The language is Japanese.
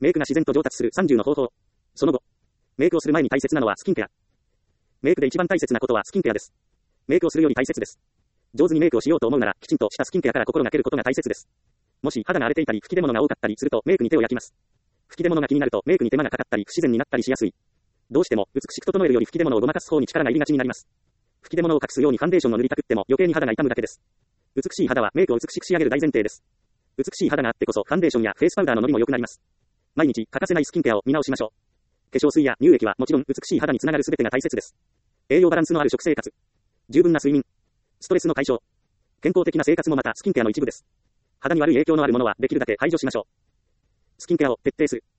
メイクが自然と上達する30の方法。その後、メイクをする前に大切なのはスキンケア。メイクで一番大切なことはスキンケアです。メイクをするより大切です。上手にメイクをしようと思うなら、きちんとしたスキンケアから心がけることが大切です。もし肌が荒れていたり吹き出物が多かったりするとメイクに手を焼きます。吹き出物が気になるとメイクに手間がかかったり不自然になったりしやすい。どうしても美しく整えるより吹き出物をごまかす方に力が入りがちになります。吹き出物を隠すようにファンデーションを塗りたくっても余計に肌が痛むだけです。美しい肌はメイクを美しく仕上げる大前提です。美しい肌があってこそファンデーションやフェイスパウダーのノリも良くなります。毎日欠かせないスキンケアを見直しましょう。化粧水や乳液はもちろん美しい肌につながる全てが大切です。栄養バランスのある食生活、十分な睡眠、ストレスの解消、健康的な生活もまたスキンケアの一部です。肌に悪い影響のあるものはできるだけ排除しましょう。スキンケアを徹底する。